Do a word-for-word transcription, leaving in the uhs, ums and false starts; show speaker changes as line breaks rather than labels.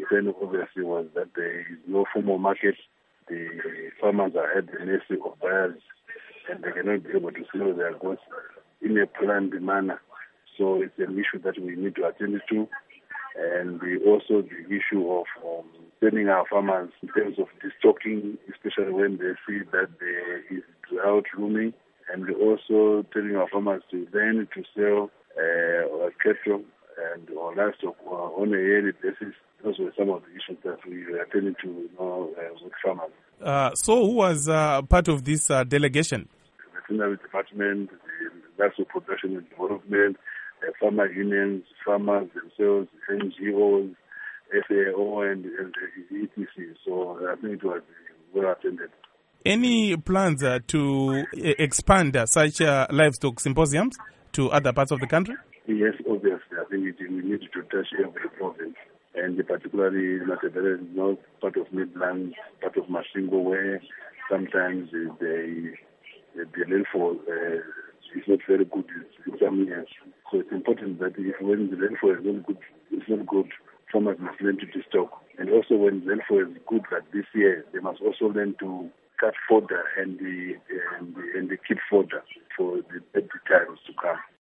concern obviously was that there is no formal market. The farmers are at the mercy of buyers and they cannot be able to sell their goods in a planned manner. So it's an issue that we need to attend to. And we also the issue of um, telling our farmers in terms of destocking, especially when they see that there is drought looming. And we're also telling our farmers to then to sell uh, cattle and or livestock uh, on a yearly basis. Those were some of the issues that we were attending to you know, uh, with farmers.
Uh, so who was uh, part of this uh, delegation?
The veterinary department, the livestock production and development, uh, farmer unions, farmers themselves, N G Os, F A O and, and the E T C. So I think it was well attended.
Any plans uh, to uh, expand uh, such uh, livestock symposiums to other parts of the country?
Yes, obviously. I think it, we need to touch every province, and particularly Matabele, north part of Midlands, part of Masvingo, where sometimes the the, the rainfall uh, is not very good in some years. So it's important that if when the rainfall is not good, it's not good, farmers must learn to destock. And also when the rainfall is good like this year, they must also learn to cut fodder and the and the, and the keep fodder for the, the times to come.